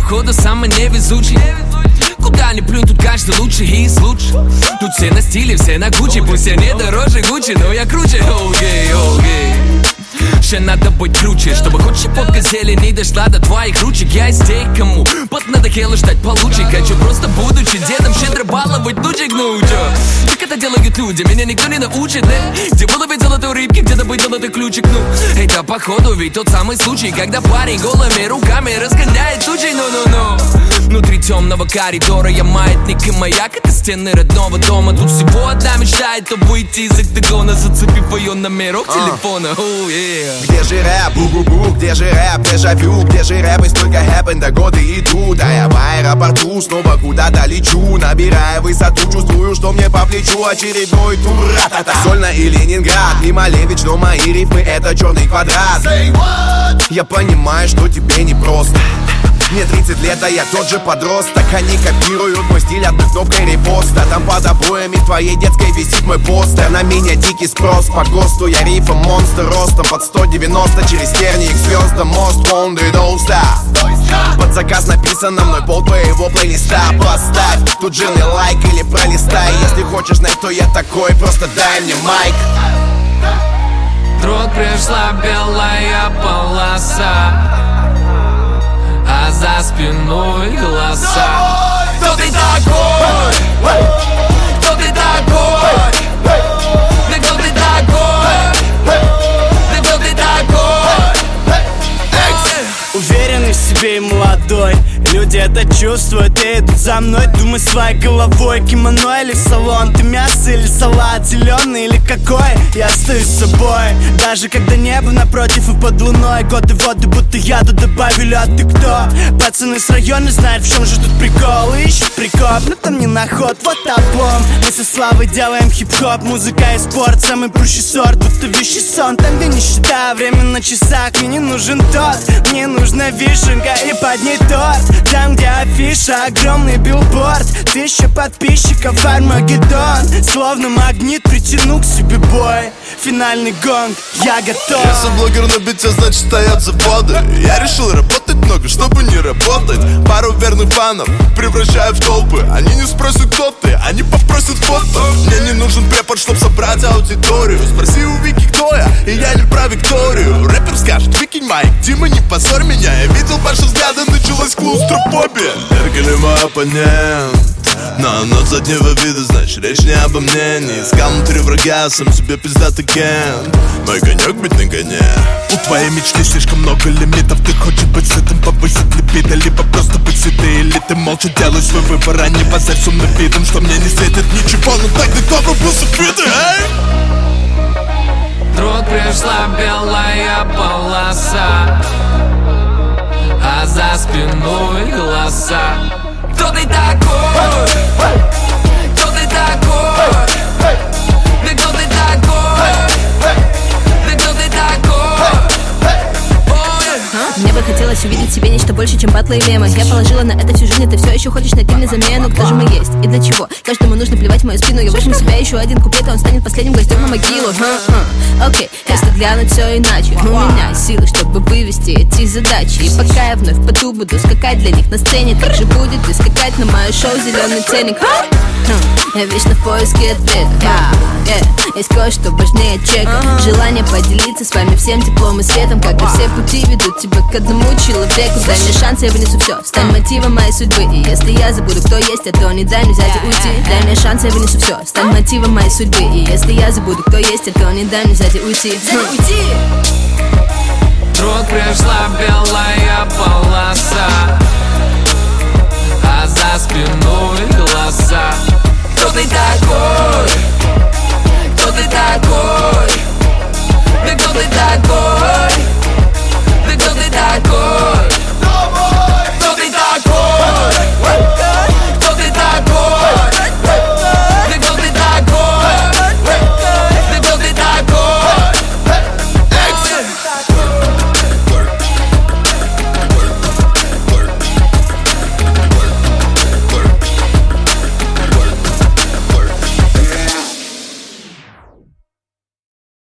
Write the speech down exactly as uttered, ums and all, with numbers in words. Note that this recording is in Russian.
походу самый невезучий. Куда ни плюнь, тут каждый лучше из лучших. Тут все на стиле, все на Гуччи. Пусть я не дороже Гуччи, но я круче. Окей, окей. Ще надо быть круче, чтобы хоть щепотка зелени дошла до твоих ручек. Я из тех, кому под надоело ждать получек. Хочу просто, будучи дедом, щедро баловать лучик. Ну чё, так это делают люди, меня никто не научит, да? Где выловить золотой рыбки, где добыть золотой ключик. Ну, это походу ведь тот самый случай, когда парень голыми руками разгоняет тучи. Ну-ну-ну. Внутри темного коридора я маятник и маяк. Это стены родного дома. Тут всего одна мечта, это выйти из октагона, зацепив ее номерок телефона. Oh, yeah. Где же рэп, бу-бу-бу, где же рэп, дежавю, где же рэп, и столько хэппен, да годы идут. А я в аэропорту снова куда-то лечу, набирая высоту, чувствую, что мне по плечу очередной тур. Ра-та-та. Сольно и Ленинград, не Малевич, но мои рифмы это черный квадрат. Я понимаю, что тебе непросто. Мне тридцать лет, а я тот же подросток. Они копируют мой стиль одной кнопкой репоста. Там под обоями твоей детской висит мой постер. На меня дикий спрос по ГОСТу. Я рифом монстр ростом под сто девяносто. Через тернии к звездам мост Wonder Don't Stop. Под заказ написано мной пол твоего плейлиста. Поставь тут жирный лайк или пролистай. Если хочешь знать, кто я такой, просто дай мне майк. Вдруг пришла белая полоса, а за спиной голоса. Кто ты такой? Кто ты такой? Да кто ты такой? Да кто ты такой? Уверенный в себе и молодой, люди это чувствуют и идут за мной. Думай своей головой, кимоно или салон. Ты мясо или салат, зеленый или какой? Я остаюсь собой, даже когда небо напротив и под луной. Годы воды, будто яду добавили, а ты кто? Пацаны с района знают, в чем же тут прикол. Ищут прикоп, но там не на ход, вот облом. Мы со Славой делаем хип-хоп, музыка и спорт, самый прущий сорт, будто вещий сон. Там, где нищета, время на часах, мне не нужен тот. Мне нужна вишенка и под ней торт. Там, где афиша, огромный билборд, тысяча подписчиков, Армагеддон. Словно магнит притяну к себе бой. Финальный гонг, я готов. Я сам блогер на бите, значит стоят заводы. Я решил работать много, чтобы не работать. Пару верных фанов превращаю в толпы. Они не спросят, кто ты, они попросят фото. Мне не нужен препод, чтоб собрать аудиторию. Спроси у Вики, кто я, и я не про Викторию. Рэпер скажет, выкинь майк, Дима, не позорь меня. Я видел ваши взгляды, началась клаустрофобия. Эргель мой оппонент, но нот заднего вида, значит речь не обо мне. Не искал внутри врага, сам себе пиздатый кент. Мой конек быть на коне. У твоей мечты слишком много лимитов. Ты хочешь быть сытым, повысить либидо, либо просто быть сытой. Или ты молча делаешь свой выбор, а не базарь с умным видом, что мне не светит ничего. Ну так ты кто врубился в твиттер, эй? Вдруг пришла белая полоса, а за спиной голоса. Кто ты такой? Кто ты такой? Да кто ты такой? Да кто ты такой? Мне бы хотелось увидеть в себе нечто больше, чем батлы и мемы. Я положила на это всю жизнь, и ты все еще хочешь найти мне замену. Кто же мы есть и для чего? Каждому нужно плевать в мою спину. Я вышел себя еще один куплет, а он станет последним гостем на могилу. Окей, okay, если глянуть все иначе, у меня силы, чтобы вывести эти задачи. И пока я вновь по ту буду скакать для них на сцене, так же будет и скакать на мое шоу зеленый ценник. Я вечно в поиске ответа. yeah, yeah. Есть кое-что важнее чека. Желание поделиться с вами всем теплом и светом. Как и все пути ведут тебя к одному человеку. Дай мне шанс, я вынесу все. Стань мотивом моей судьбы. И если я забуду, кто есть, а то не дай мне взять и уйти. Дай мне шанс, я вынесу все. Стань мотивом моей судьбы. И если я забуду, кто есть, а то не дай мне взять и уйти. Вдруг пришла белая полоса, а за спиной голоса. Кто ты такой?